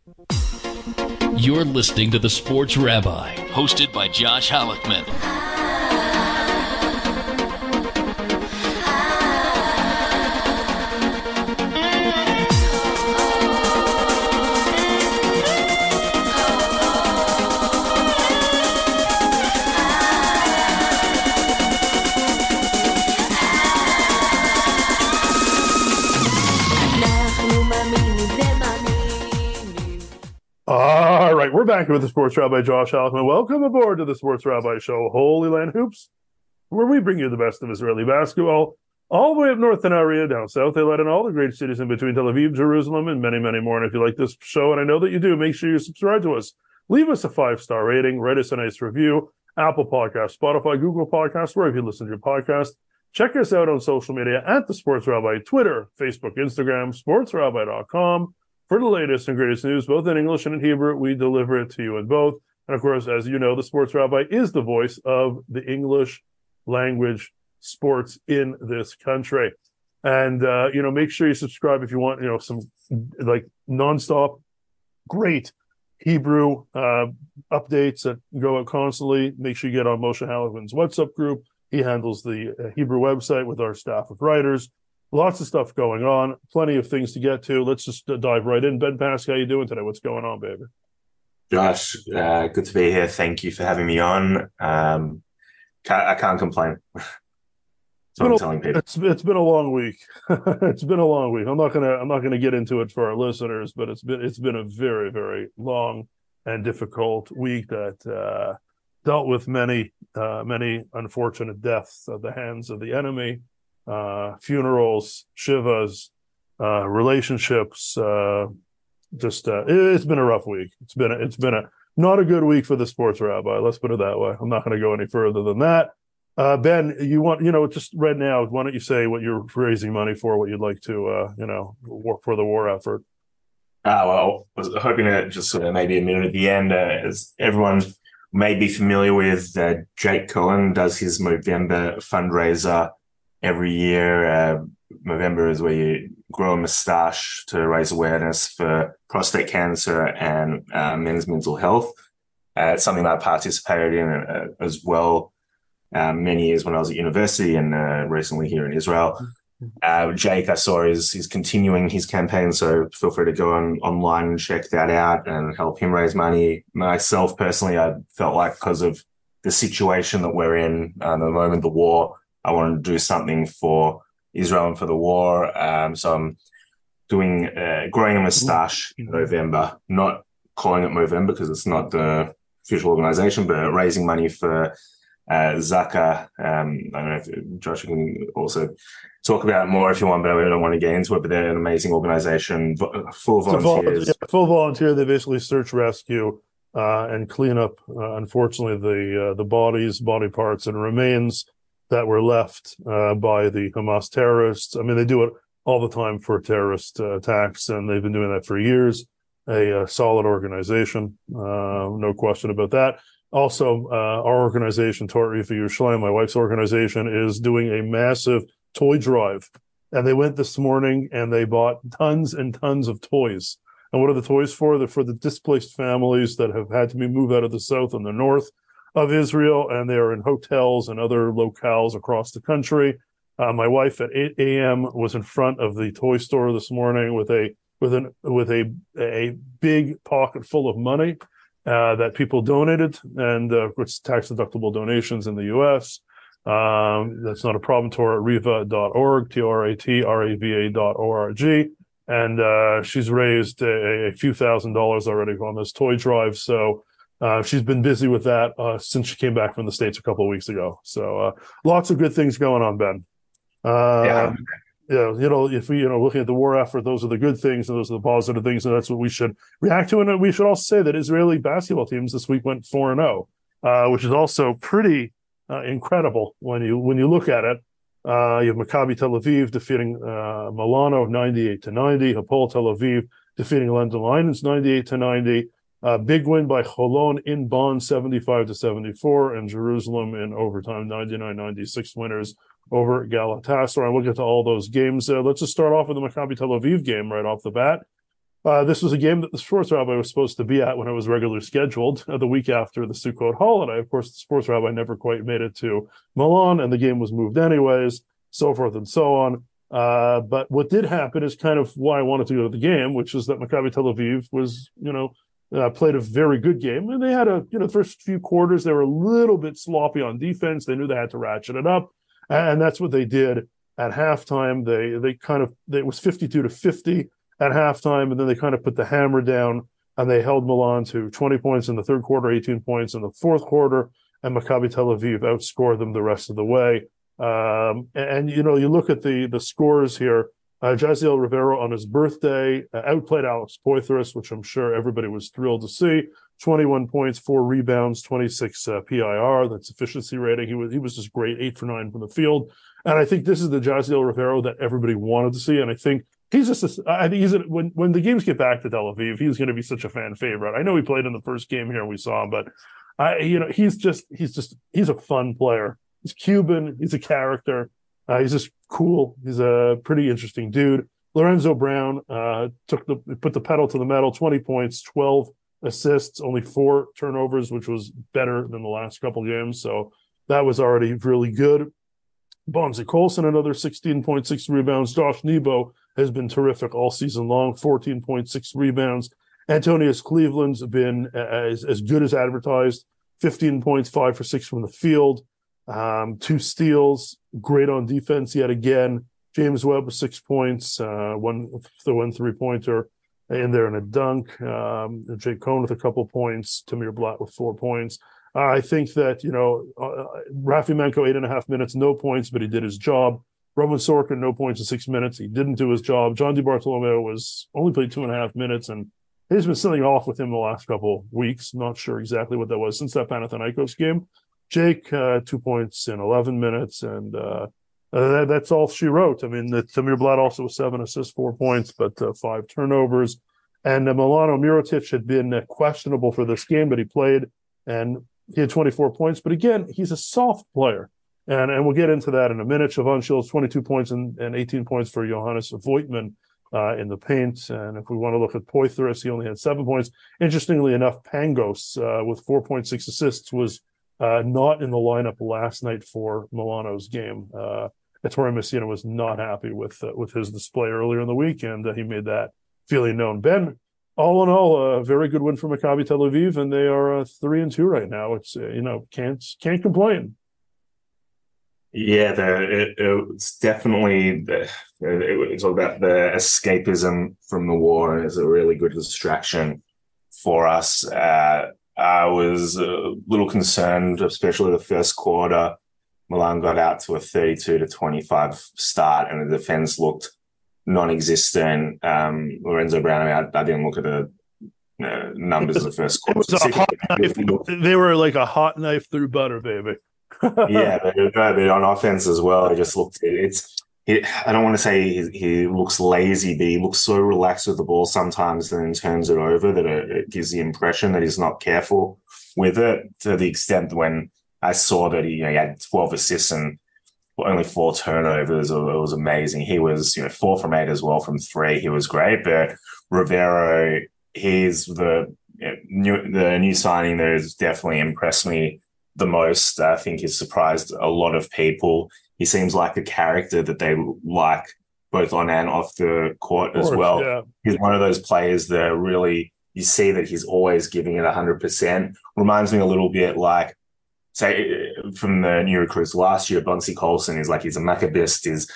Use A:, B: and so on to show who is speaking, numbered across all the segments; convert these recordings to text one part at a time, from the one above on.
A: You're listening to The Sports Rabbi, hosted by Josh Halleckman.
B: All right, we're back with the Sports Rabbi Josh Halleckman. Welcome aboard to the Sports Rabbi Show, Holy Land Hoops, where we bring you the best of Israeli basketball, all the way up north in Aria, down south Eilat, and all the great cities in between Tel Aviv, Jerusalem, and many, many more. And if you like this show, and I know that you do, make sure you subscribe to us. Leave us a 5-star rating, write us a nice review, Apple Podcasts, Spotify, Google Podcasts, wherever you listen to your podcast. Check us out on social media at the Sports Rabbi, Twitter, Facebook, Instagram, sportsrabbi.com. For the latest and greatest news, both in English and in Hebrew, we deliver it to you in both. And of course, as you know, the Sports Rabbi is the voice of the English language sports in this country. And, make sure you subscribe if you want, some like nonstop, great Hebrew updates that go out constantly. Make sure you get on Moshe Halleckman's WhatsApp group. He handles the Hebrew website with our staff of writers. Lots of stuff going on, plenty of things to get to. Let's just dive right in. Ben Pask, how you doing today? What's going on, baby?
C: Josh, good to be here. Thank you for having me on. I can't complain. I'm telling people.
B: It's been a long week. It's been a long week. I'm not gonna get into it for our listeners, but it's been a very, very long and difficult week that dealt with many unfortunate deaths at the hands of the enemy. Funerals, shivas, relationships. It's been a rough week. It's been a not a good week for the Sports Rabbi. Let's put it that way. I'm not going to go any further than that. Ben, you want just right now? Why don't you say what you're raising money for? What you'd like to work for the war effort?
C: Well, I was hoping to just maybe a minute at the end, as everyone may be familiar with. Jake Cohen does his Movember fundraiser every year. November is where you grow a moustache to raise awareness for prostate cancer and men's mental health. It's something that I participated in as well many years when I was at university and recently here in Israel. Jake, I saw he's continuing his campaign, so feel free to go online and check that out and help him raise money. Myself, personally, I felt like because of the situation that we're in at the moment, the war, I wanted to do something for Israel and for the war. So I'm doing growing a moustache in November, not calling it Movember because it's not the official organization, but raising money for Zaka. I don't know if Josh can also talk about it more if you want, but I don't want to get into it. But they're an amazing organization, full volunteers.
B: Full volunteer. They basically search, rescue, and clean up, unfortunately, the body parts and remains that were left by the Hamas terrorists. I mean, they do it all the time for terrorist attacks, and they've been doing that for years. A solid organization, no question about that. Also, our organization, Torah for Yerushalayim, my wife's organization, is doing a massive toy drive. And they went this morning and they bought tons and tons of toys. And what are the toys for? They're for the displaced families that have had to be moved out of the south and the north of Israel, and they are in hotels and other locales across the country. My wife at 8 a.m. was in front of the toy store this morning with a big pocket full of money that people donated, and it's tax deductible donations in the U.S. That's not a problem. TorahReva.org, TorahReva.org, and she's raised a few $1,000s already on this toy drive. So she's been busy with that since she came back from the States a couple of weeks ago. So lots of good things going on, Ben. If we, looking at the war effort, those are the good things and those are the positive things, and that's what we should react to. And we should also say that Israeli basketball teams this week went 4-0, which is also pretty incredible when you look at it. You have Maccabi Tel Aviv defeating Milano 98-90, Hapoel Tel Aviv defeating London Lions 98-90. Big win by Holon in Bonn 75-74, and Jerusalem in overtime 99-96 winners over Galatasaray. We'll get to all those games. Let's just start off with the Maccabi Tel Aviv game right off the bat. This was a game that the Sports Rabbi was supposed to be at when it was regularly scheduled, the week after the Sukkot holiday. Of course, the Sports Rabbi never quite made it to Milan, and the game was moved anyways, so forth and so on. But what did happen is kind of why I wanted to go to the game, which is that Maccabi Tel Aviv was, played a very good game. And they had the first few quarters, they were a little bit sloppy on defense. They knew they had to ratchet it up. And that's what they did at halftime. It was 52-50 at halftime. And then they kind of put the hammer down and they held Milan to 20 points in the third quarter, 18 points in the fourth quarter. And Maccabi Tel Aviv outscored them the rest of the way. You look at the scores here. Jaziel Rivero on his birthday outplayed Alex Poitras, which I'm sure everybody was thrilled to see. 21 points, 4 rebounds, 26 PIR. That's efficiency rating. He was just great, 8 for 9 from the field. And I think this is the Jaziel Rivero that everybody wanted to see. And I think when the games get back to Tel Aviv, he's going to be such a fan favorite. I know he played in the first game here, we saw him, but he's a fun player. He's Cuban. He's a character. He's just cool. He's a pretty interesting dude. Lorenzo Brown put the pedal to the metal, 20 points, 12 assists, only 4 turnovers, which was better than the last couple games. So that was already really good. Bonzi Colson, another 16.6 rebounds. Josh Nebo has been terrific all season long, 14.6 rebounds. Antonius Cleveland's been as good as advertised, 15 points, 5 for 6 from the field. 2 steals, great on defense yet again. James Webb with 6 points, one 3-pointer in there and a dunk. Jake Cohn with a couple points. Tamir Blatt with 4 points. I think that, Rafi Manko, 8.5 minutes, no points, but he did his job. Roman Sorkin, no points in 6 minutes. He didn't do his job. John DiBartolomeo only played 2.5 minutes, and he's been something off with him the last couple weeks. Not sure exactly what that was since that Panathinaikos game. Jake, 2 points in 11 minutes, and that's all she wrote. I mean, Tamir Blatt also with 7 assists, 4 points, but 5 turnovers. And Milano Mirotic had been questionable for this game, but he played, and he had 24 points. But again, he's a soft player, and we'll get into that in a minute. Siobhan Shields, 22 points and 18 points for Johannes Voigtman in the paint. And if we want to look at Poitras, he only had 7 points. Interestingly enough, Pangos with 4.6 assists was not in the lineup last night for Milano's game. Ettore Messina was not happy with his display earlier in the week, and he made that feeling known. Ben, all in all, a very good win for Maccabi Tel Aviv, and they are 3-2 right now. It's can't complain.
C: Yeah, it's definitely it's all about the escapism from the war is a really good distraction for us. I was a little concerned, especially the first quarter. Milan got out to a 32-25 start, and the defense looked non-existent. Lorenzo Brown, I didn't look at the numbers of the first quarter.
B: It was a hot knife. They were like a hot knife through butter, baby.
C: Yeah, but on offense as well, it just looked. I don't want to say he looks lazy, but he looks so relaxed with the ball sometimes and then turns it over that it gives the impression that he's not careful with it, to the extent when I saw that he had 12 assists and only 4 turnovers. It was amazing. He was 4 from 8 as well from 3. He was great. But Rivero, he's the new signing that has definitely impressed me the most. I think he's surprised a lot of people. He seems like the character that they like both on and off the court as well. Yeah. He's one of those players that really, you see that he's always giving it 100%. Reminds me a little bit like, say, from the new recruits last year, Bonzi Colson is like, he's a Maccabist, he's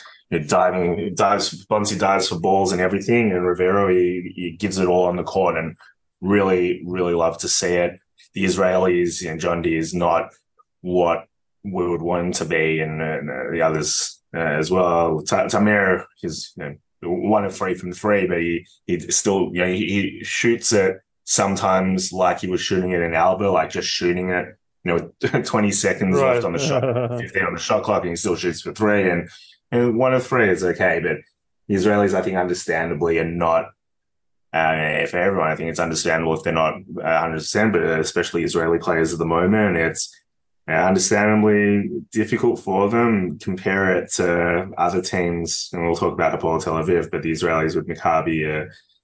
C: Bonzi dives for balls and everything. And Rivero, he gives it all on the court, and really, really love to see it. The Israelis, John D is not what we would want him to be, and the others as well. Tamir is 1 of 3 from 3, but he still he shoots it sometimes like he was shooting it in Alba, like just shooting it 20 seconds left on the shot, 15 on the shot clock, and he still shoots for 3. And 1 of 3 is okay, but the Israelis, I think, understandably, are not. For everyone, I think it's understandable if they're not 100%, but especially Israeli players at the moment, it's understandably difficult for them. Compare it to other teams, and we'll talk about Hapoel Tel Aviv, but the Israelis with Maccabi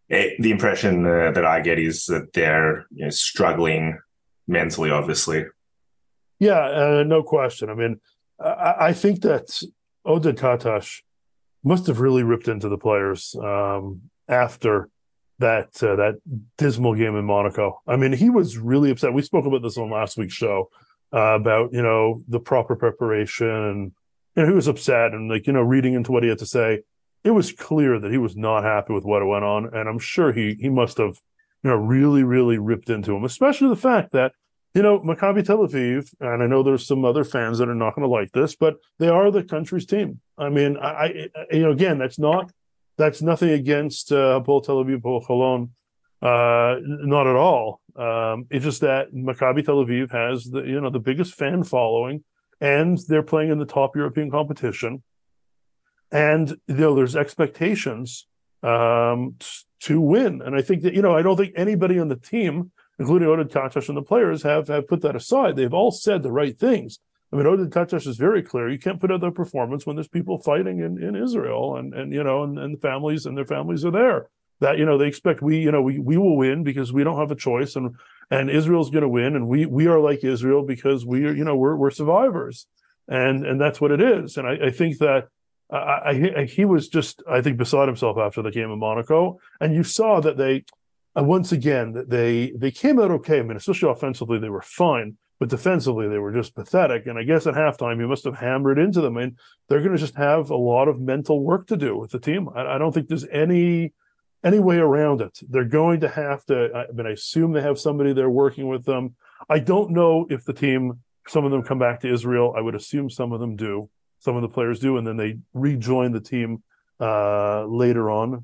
C: The impression that I get is that they're struggling mentally, obviously.
B: Yeah, no question. I mean, I think that Oded Katash must have really ripped into the players after that dismal game in Monaco. I mean, he was really upset. We spoke about this on last week's show about the proper preparation, and he was upset and reading into what he had to say. It was clear that he was not happy with what went on, and I'm sure he must have really really ripped into him, especially the fact that Maccabi Tel Aviv, and I know there's some other fans that are not going to like this, but they are the country's team. I mean, again, that's nothing against Hapoel Tel Aviv, Hapoel Holon, not at all. It's just that Maccabi Tel Aviv has the biggest fan following, and they're playing in the top European competition, and there's expectations to win, and I think that I don't think anybody on the team, including Oded Katash and the players, have put that aside. They've all said the right things. I mean, Oded Katash is very clear. You can't put out the performance when there's people fighting in Israel, and the families and their families are there. That they expect we will win because we don't have a choice, and Israel's going to win, and we are like Israel because we're survivors, and that's what it is. And I think that he was just, I think, beside himself after the game in Monaco, and you saw that they. Once again, they came out okay. I mean, especially offensively, they were fine, but defensively, they were just pathetic. And I guess at halftime, you must have hammered into them. And they're going to just have a lot of mental work to do with the team. I don't think there's any way around it. They're going to have to. I mean, I assume they have somebody there working with them. I don't know if the team, some of them come back to Israel. I would assume some of them do. Some of the players do, and then they rejoin the team later on.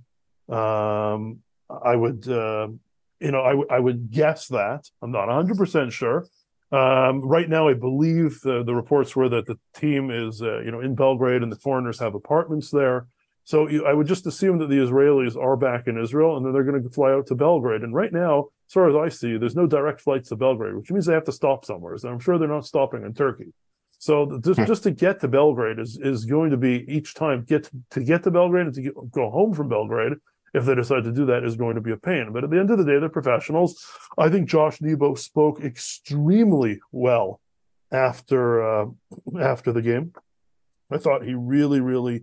B: I would, I would guess that. I'm not 100% sure. Right now, I believe the reports were that the team is, in Belgrade, and the foreigners have apartments there. So I would just assume that the Israelis are back in Israel, and then they're going to fly out to Belgrade. And right now, as far as I see, there's no direct flights to Belgrade, which means they have to stop somewhere. So I'm sure they're not stopping in Turkey. So just to get to Belgrade is going to be, each time get to Belgrade and to go home from Belgrade, if they decide to do that, is going to be a pain. But at the end of the day, they're professionals. I think Josh Nebo spoke extremely well after the game. I thought he really, really,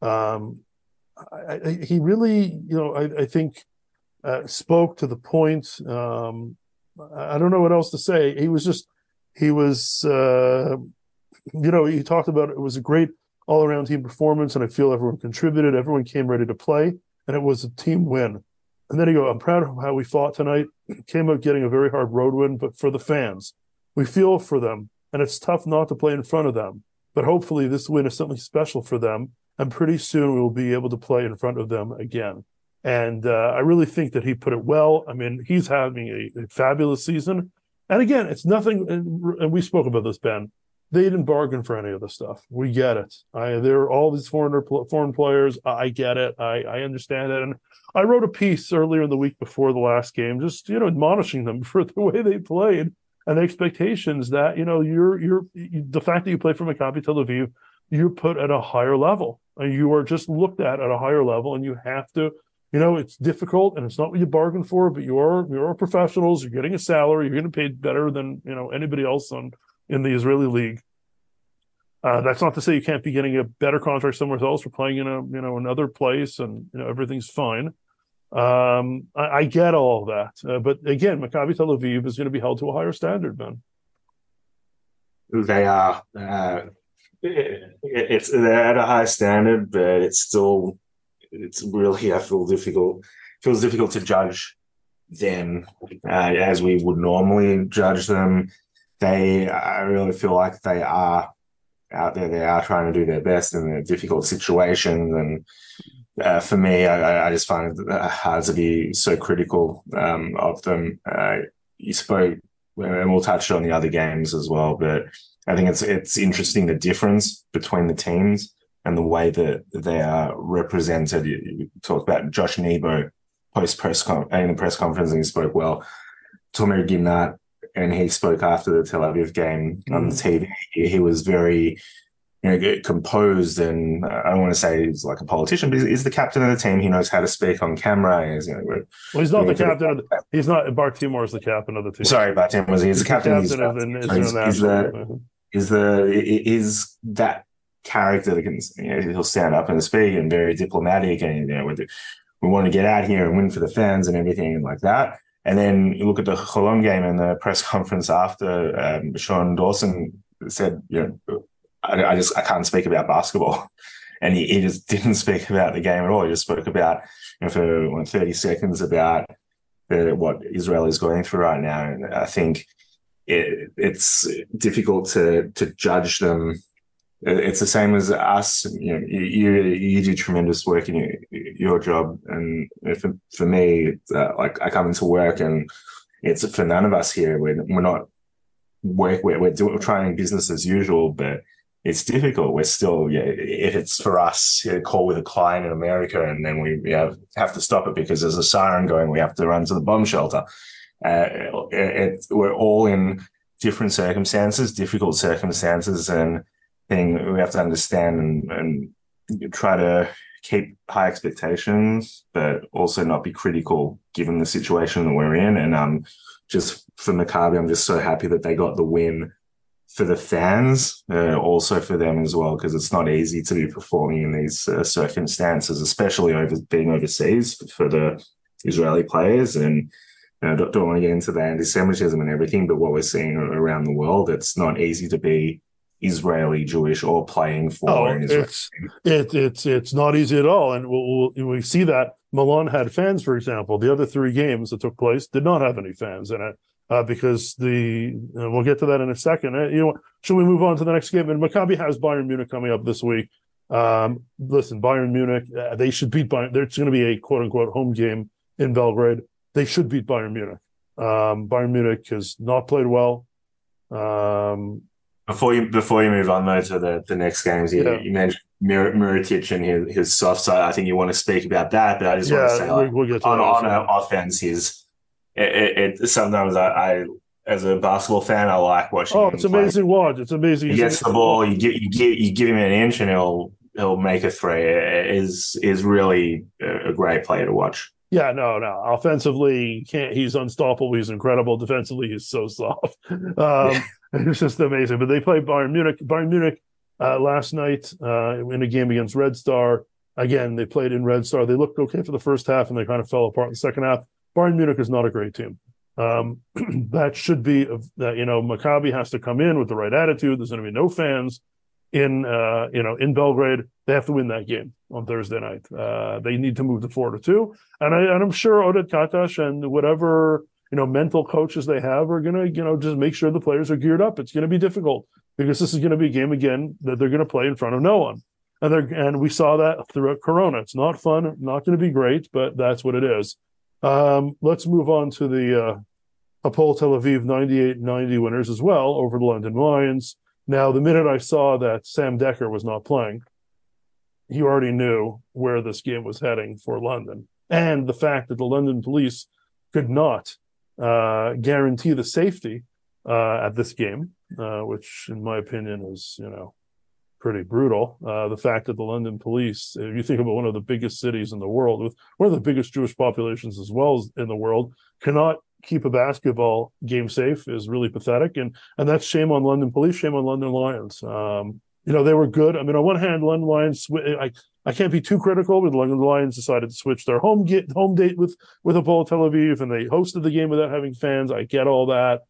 B: he really, I think spoke to the point. I don't know what else to say. He talked about it was a great all-around team performance, and I feel everyone contributed. Everyone came ready to play. And it was a team win. And then he goes, I'm proud of how we fought tonight. Came out getting a very hard road win, but for the fans, we feel for them. And it's tough not to play in front of them. But hopefully this win is something special for them. And pretty soon we will be able to play in front of them again. And I really think that he put it well. I mean, he's having a fabulous season. And again, it's nothing, and we spoke about this, Ben. They didn't bargain for any of this stuff. We get it. There are all these foreign players. I get it. I understand it. And I wrote a piece earlier in the week before the last game, just admonishing them for the way they played and the expectations that you're the fact that you play for Maccabi Tel Aviv, you're put at a higher level. You are just looked at a higher level, and you have to. It's difficult, and it's not what you bargained for. But you're professionals. You're getting a salary. You're getting paid better than anybody else in the Israeli league. That's not to say you can't be getting a better contract somewhere else for playing in another place, and everything's fine. I get all of that, but again, Maccabi Tel Aviv is going to be held to a higher standard, man.
C: They are. They're at a high standard, but it's really, I feel difficult. Feels difficult to judge them as we would normally judge them. I really feel like they are out there. They are trying to do their best in a difficult situation. And for me, I just find it hard to be so critical of them. You spoke, and we'll touch on the other games as well, but I think it's interesting the difference between the teams and the way that they are represented. You talked about Josh Nebo in the press conference, and he spoke well. Tomer Gimnat, and he spoke after the Tel Aviv game on the TV. He was very get composed, and I don't want to say he's like a politician, but he's the captain of the team. He knows how to speak on camera.
B: Well, he's not the captain of the. He's not. Bart Timor is the captain of the team.
C: Sorry, Bartim was he's
B: He's
C: the
B: the
C: captain.
B: captain of the international team.
C: Is that character that can, he'll stand up and speak and very diplomatic, and we want to get out here and win for the fans and everything and like that. And then you look at the Cologne game and the press conference after, Sean Dawson said, I can't speak about basketball. And he just didn't speak about the game at all. He just spoke about, for 30 seconds about what Israel is going through right now. And I think it's difficult to judge them. It's the same as us. You do tremendous work in your job, and for me, like I come into work, and it's for none of us here. We're not we're trying business as usual, but it's difficult. We're still, if it's for us, a call with a client in America, and then we have to stop it because there's a siren going. We have to run to the bomb shelter. We're all in different circumstances, difficult circumstances, and we have to understand and try to keep high expectations, but also not be critical given the situation that we're in. And just for Maccabi, I'm just so happy that they got the win for the fans, also for them as well, because it's not easy to be performing in these circumstances, especially being overseas for the Israeli players. And I don't want to get into the anti-Semitism and everything, but what we're seeing around the world, it's not easy to be Israeli Jewish or playing for an Israeli.
B: It's not easy at all, and we see that Milan had fans. For example, the other three games that took place did not have any fans in it because we'll get to that in a second. Should we move on to the next game? And Maccabi has Bayern Munich coming up this week. Listen, Bayern Munich, they should beat Bayern. There's going to be a quote unquote home game in Belgrade. They should beat Bayern Munich. Bayern Munich has not played well.
C: Before you move on though to the next games, you mentioned Mirotic and his soft side. I think you want to speak about that, but I just want to say, we'll get to on offense, sometimes I as a basketball fan, I like watching.
B: Oh, it's amazing watch! It's amazing.
C: He gets the ball, you give him an inch, and he'll make a three. It is really a great player to watch.
B: Yeah, no. Offensively, he's unstoppable. He's incredible. Defensively, he's so soft. It's just amazing. But they played Bayern Munich. Bayern Munich last night in a game against Red Star. Again, they played in Red Star. They looked okay for the first half, and they kind of fell apart in the second half. Bayern Munich is not a great team. That should be Maccabi has to come in with the right attitude. There's going to be no fans in Belgrade. They have to win that game on Thursday night. They need to move to 4-2, and I'm sure Oded Katash and whatever mental coaches they have are going to just make sure the players are geared up. It's going to be difficult because this is going to be a game again that they're going to play in front of no one, and we saw that throughout Corona. It's not fun, not going to be great, but that's what it is. Let's move on to the Hapoel Tel Aviv 98-90 winners as well over the London Lions. Now, the minute I saw that Sam Decker was not playing, you already knew where this game was heading for London. And the fact that the London police could not guarantee the safety at this game, which in my opinion is, pretty brutal. The fact that the London police, if you think about one of the biggest cities in the world, with one of the biggest Jewish populations as well as in the world, cannot keep a basketball game safe is really pathetic. And that's shame on London police, shame on London Lions. They were good. I mean, on one hand, London Lions, I can't be too critical, but the London Lions decided to switch their home date with Hapoel Tel Aviv, and they hosted the game without having fans. I get all that.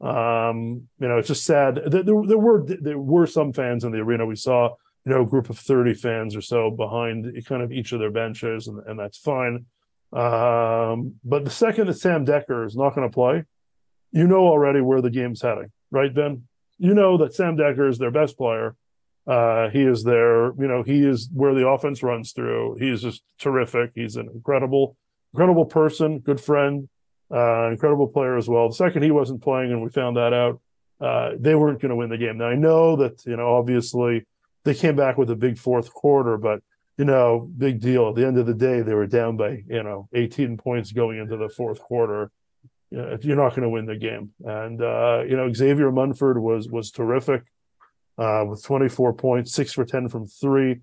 B: It's just sad. There were some fans in the arena. We saw, a group of 30 fans or so behind kind of each of their benches, and that's fine. But the second that Sam Decker is not going to play, already where the game's heading, right, Ben? You know that Sam Decker is their best player. He is he is where the offense runs through. He is just terrific. He's an incredible person, good friend, incredible player as well. The second he wasn't playing and we found that out, they weren't going to win the game. Now, I know that, obviously they came back with a big fourth quarter, but, big deal. At the end of the day, they were down by, 18 points going into the fourth quarter. You're not going to win the game. And, Xavier Munford was terrific. with 24 points, 6 for 10 from three,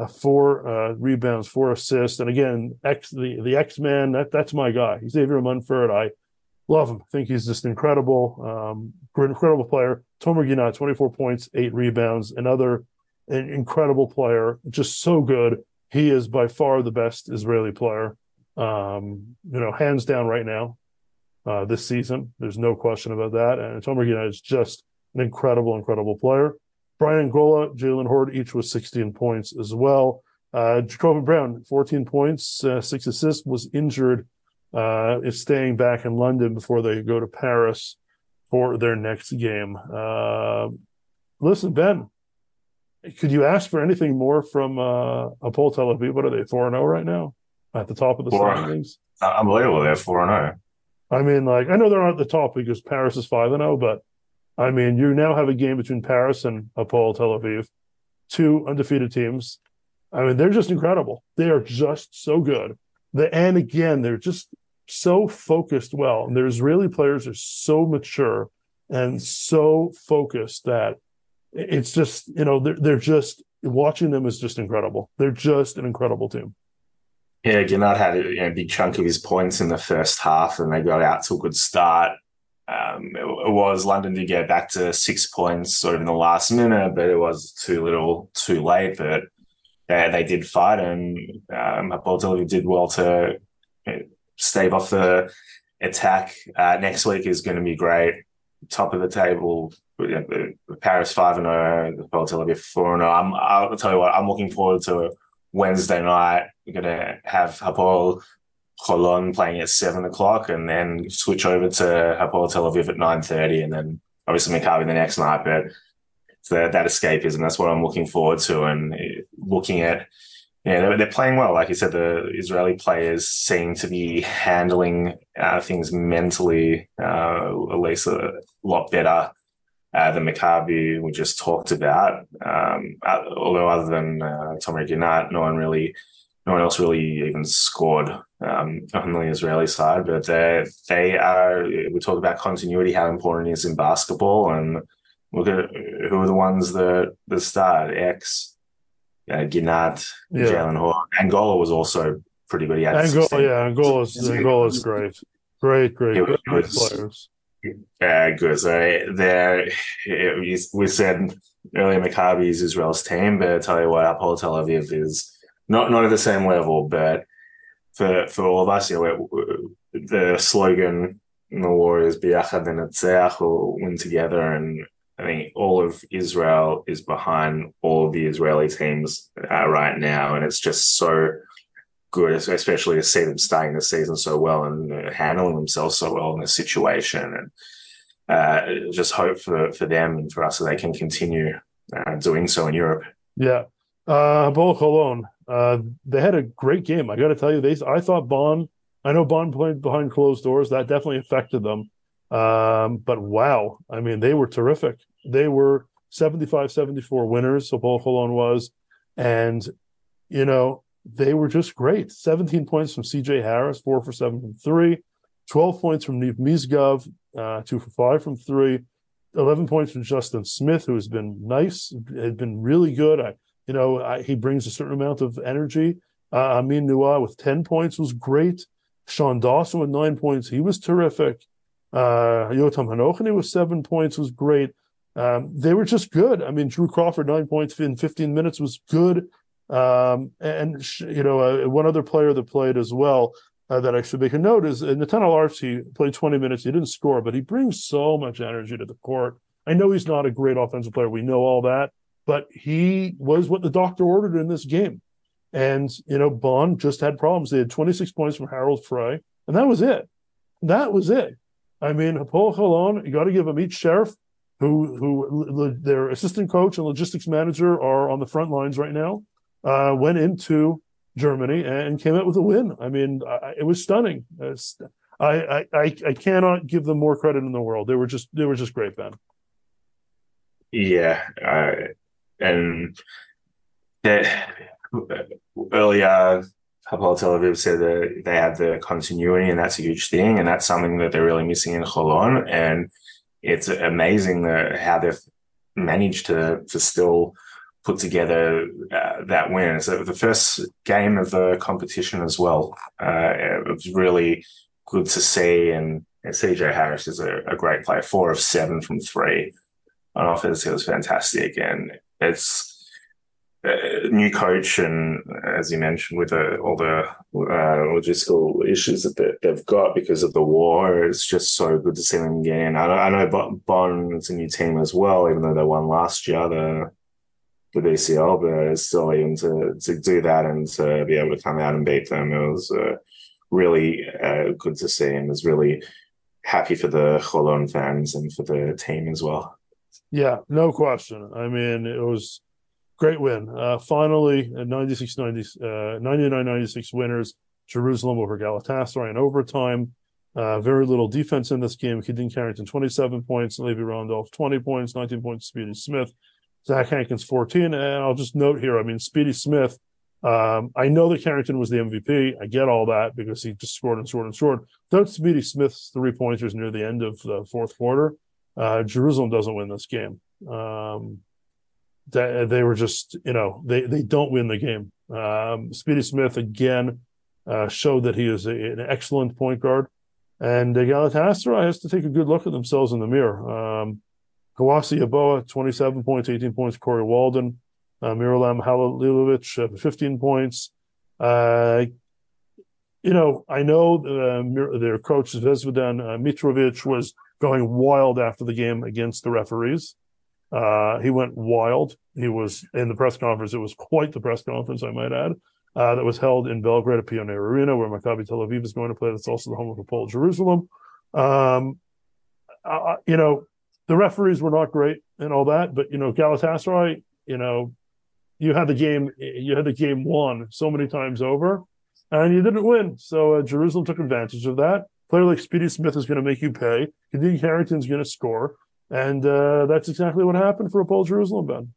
B: 4 rebounds, 4 assists. And again, the X-Man, that's my guy. Xavier Munford, I love him. I think he's just incredible, incredible player. Tomer Ginat, 24 points, 8 rebounds, another incredible player, just so good. He is by far the best Israeli player, hands down right now this season. There's no question about that. And Tomer Ginat is just an incredible, incredible player. Brian Angola, Jalen Horde, each with 16 points as well. Jacoby Brown, 14 points, 6 assists, was injured, is staying back in London before they go to Paris for their next game. Listen, Ben, could you ask for anything more from Hapoel Tel Aviv? What are they, 4-0 right now? At the top of the standings?
C: Unbelievable, they're 4-0.
B: I mean, I know they're not at the top because Paris is 5-0, but I mean, you now have a game between Paris and Hapoel Tel Aviv, 2 undefeated teams. I mean, they're just incredible. They are just so good. And again, they're just so focused well. And their Israeli players are so mature and so focused that it's just, they're just, watching them is just incredible. They're just an incredible team.
C: Yeah, Ginat had a big chunk of his points in the first half, and they got out to a good start. It was London to get back to 6 points sort of in the last minute, but it was too little, too late. But they did fight, and Hapoel Tel Aviv did well to stave off the attack. Next week is going to be great. Top of the table, Paris 5-0, Hapoel Tel Aviv 4-0. I'll tell you what, I'm looking forward to Wednesday night. We're going to have Hapoel Holon playing at 7 o'clock, and then switch over to Hapoel Tel Aviv at 9:30, and then obviously Maccabi the next night. But that escapism, that's what I'm looking forward to. And looking at, they're playing well. Like you said, the Israeli players seem to be handling things mentally at least a lot better than Maccabi we just talked about. Although other than Tomer Ginat, no one else really even scored on the Israeli side. But they are. We talk about continuity, how important it is in basketball, and look at who are the ones that start. Ginat, Jalen Horde. Angola was also pretty good. Angola's
B: great. Great players.
C: Good. So we said earlier Maccabi is Israel's team, but I tell you what, Hapoel Tel Aviv is not at the same level. But for all of us, the slogan in the war is B'yachad Nenatzach, or win together, and I think all of Israel is behind all of the Israeli teams right now, and it's just so good, especially to see them starting the season so well and handling themselves so well in this situation. And just hope for them and for us so they can continue doing so in Europe.
B: Yeah. Hapoel Holon, they had a great game. I got to tell you, I thought I know Bonn played behind closed doors. That definitely affected them. But wow, I mean, they were terrific. They were 75-74 winners, Hapoel Holon was. And, they were just great. 17 points from CJ Harris, 4 for 7 from 3. 12 points from Niv Misgav, 2 for 5 from 3. 11 points from Justin Smith, who has been nice, had been really good. He brings a certain amount of energy. Amin Nua with 10 points was great. Sean Dawson with 9 points. He was terrific. Yotam Hanochani with 7 points was great. They were just good. I mean, Drew Crawford, 9 points in 15 minutes was good. One other player that played as well that I should make a note is Netanel Archie played 20 minutes. He didn't score, but he brings so much energy to the court. I know he's not a great offensive player. We know all that, but he was what the doctor ordered in this game. And, Bonn just had problems. They had 26 points from Harold Frey, and that was it. I mean, Hapoel Holon, you got to give them each sheriff, who their assistant coach and logistics manager are on the front lines right now, went into Germany and came out with a win. I mean, it was stunning. I cannot give them more credit in the world. They were just great, Ben.
C: Yeah, and that earlier, Hapoel Tel Aviv said that they have the continuity, and that's a huge thing, and that's something that they're really missing in Holon. And it's amazing how they've managed to still put together that win. So the first game of the competition as well. It was really good to see. And CJ Harris is a great player, 4 of 7 from 3 on offense. It was fantastic. And it's a new coach, and as you mentioned, with all the logistical issues that they've got because of the war, it's just so good to see them again. I know Bonn's a new team as well, even though they won last year, the BCL, but it's still even to do that and to be able to come out and beat them, it was really good to see, and was really happy for the Jolon fans and for the team as well.
B: Yeah, no question. I mean, it was great win. Finally, 99-96 winners. Jerusalem over Galatasaray in overtime. Very little defense in this game. Kadin Carrington, 27 points. Levi Randolph, 20 points. 19 points, Speedy Smith. Zach Hankins, 14. And I'll just note here, I mean, Speedy Smith, I know that Carrington was the MVP. I get all that because he just scored and scored and scored. Without Speedy Smith's 3-pointers near the end of the fourth quarter, Jerusalem doesn't win this game. They were just, they don't win the game. Speedy Smith, again, showed that he is an excellent point guard. And Galatasaray has to take a good look at themselves in the mirror. Kawasi Aboa, 27 points, 18 points. Corey Walden, Mirolam Halilovic, 15 points. I know their coach, Zvezdan Mitrovic, was going wild after the game against the referees. He went wild. He was in the press conference. It was quite the press conference, I might add, that was held in Belgrade at Pioneer Arena, where Maccabi Tel Aviv is going to play. That's also the home of Hapoel Jerusalem. The referees were not great and all that, but Galatasaray, you had the game won so many times over, and you didn't win. So Jerusalem took advantage of that. A player like Speedy Smith is going to make you pay. Kadin Carrington's going to score. And that's exactly what happened for Hapoel Jerusalem, Ben.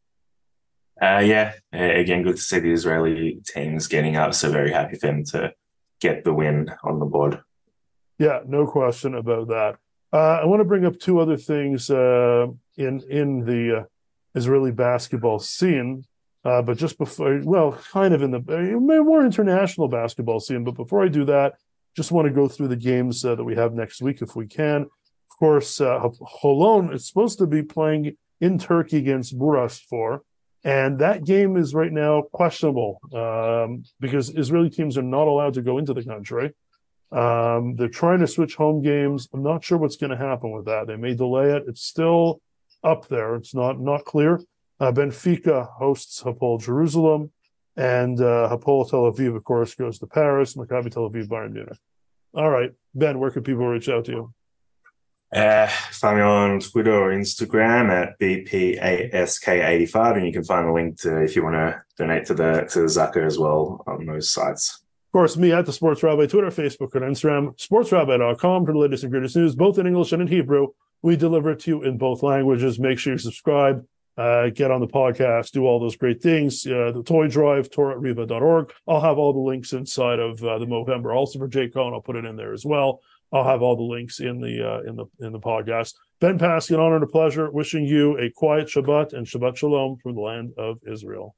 C: Again, good to see the Israeli teams getting up. So very happy for them to get the win on the board.
B: Yeah, no question about that. I want to bring up 2 other things in the Israeli basketball scene, but just before, kind of in the more international basketball scene. But before I do that, just want to go through the games that we have next week, if we can. Of course, Holon is supposed to be playing in Turkey against Bursaspor, and that game is right now questionable because Israeli teams are not allowed to go into the country. They're trying to switch home games. I'm not sure what's going to happen with that. They may delay it. It's still up there. It's not clear. Benfica hosts Hapoel Jerusalem, and Hapoel Tel Aviv, of course, goes to Paris. Maccabi Tel Aviv, Bayern Munich. All right, Ben, where can people reach out to you?
C: Find me on Twitter or Instagram at BPASK85, and you can find the link to if you want to donate to the Zucker as well on those sites.
B: Of course, me at the Sports Rabbi, Twitter, Facebook, and Instagram, sportsrabbi.com for the latest and greatest news, both in English and in Hebrew. We deliver it to you in both languages. Make sure you subscribe, get on the podcast, do all those great things. The toy drive, Torah@riva.org. I'll have all the links inside of the Movember. Also for Jake Cohen, I'll put it in there as well. I'll have all the links in the podcast. Ben Paskin, honor and a pleasure. Wishing you a quiet Shabbat and Shabbat Shalom from the land of Israel.